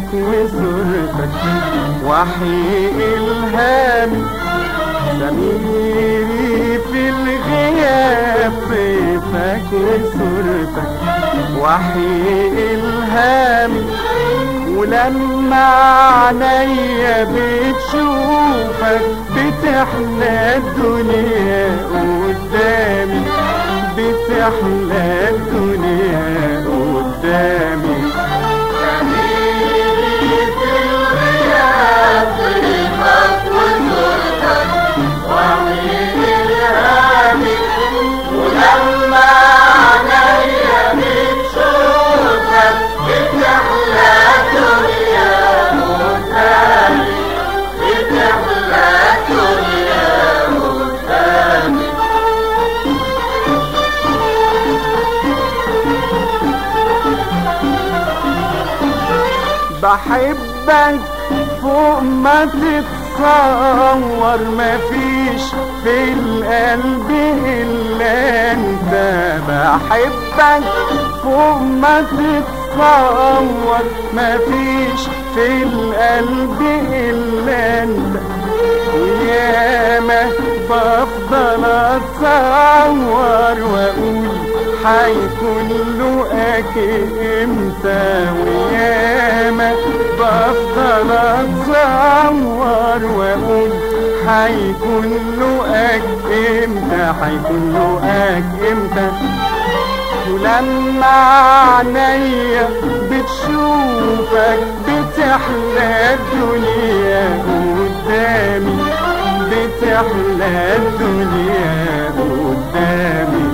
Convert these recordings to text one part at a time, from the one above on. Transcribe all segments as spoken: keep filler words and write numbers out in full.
اسمك وصورتك وحي إلهامي، سميري في الغياب طيفك وصورتك وحي إلهامي، ولما عينيا بتشوفك بتحلى الدنيا قدامي، بتحلى الدنيا قدامي. سميري في الغياب طيفك وصورتك وحي إلهامي، ولما عينيا بتشوفك بتحلى الدنيا قدامي، بتحلى الدنيا قدامي. بحبك فوق ما تتصور، مفيش في القلب إلا انت. بحبك فوق ما تتصور، مفيش في القلب إلا انت. وياما بفضل اتصور واقول حيكون لقاك امتى، وياما بفضل اتصور واقول حيكون لقاك امتى، حيكون لقاك امتى. ولما عينيا بتشوفك بتحلى الدنيا قدامي، بتحلى الدنيا قدامي.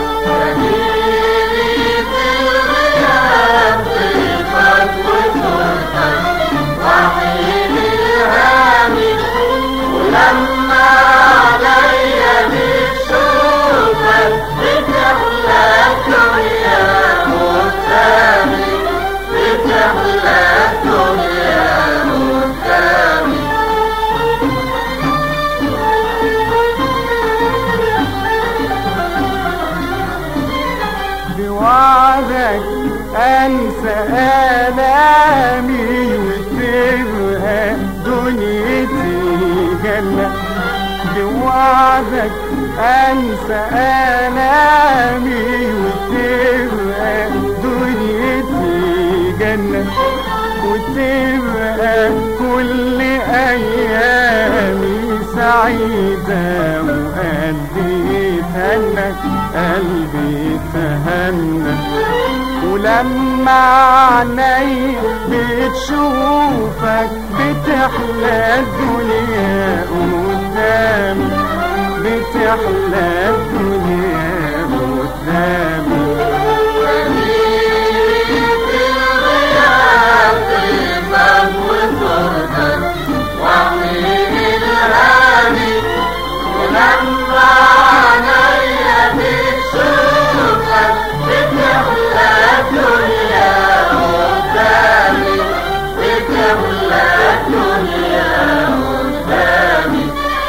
سميري في الغياب طيفك وصورتك وحي إلهامي، ولما عينيا بتشوفك بتحلى الدنيا قدامي، بتحلى الدنيا قدامي. بوعدك انسى الامي وتبقى دنيتي جنة، بوعدك انسى الامي وتبقى دنيتي جنة، وتبقى كل ايامي سعيدة وقلبي تهنى، قلبي تهنى. ولما عيني بتشوفك بتحلى الدنيا قدامي، بتحلى الدنيا قدامي. سميري في الغياب طيفك وصورتك وحي إلهامي، ولما عينيا بتشوفك بتحلى الدنيا قدامي، بتحلى الدنيا قدامي.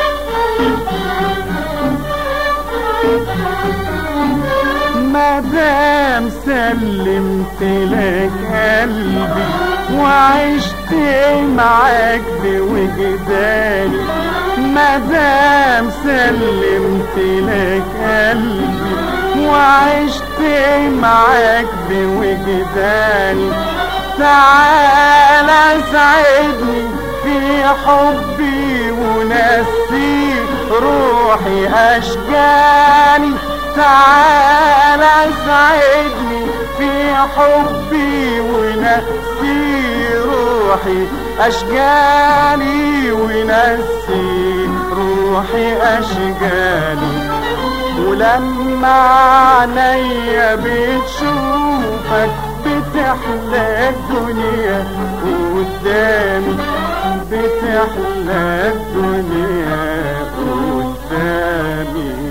مادام سلمت لك قلبي وعشت معاك بوجداني، مادام سلمت لك قلبي وعشت معاك بوجداني، تعالى ساعدني في حبي ونسي روحي أشجاني، تعالى ساعدني في حبي ونسي روحي أشجاني، ونسي روحي أشجاني. ولما عينيا بتشوفك بتحلى الدنيا قدامي، بتحلى الدنيا قدامي.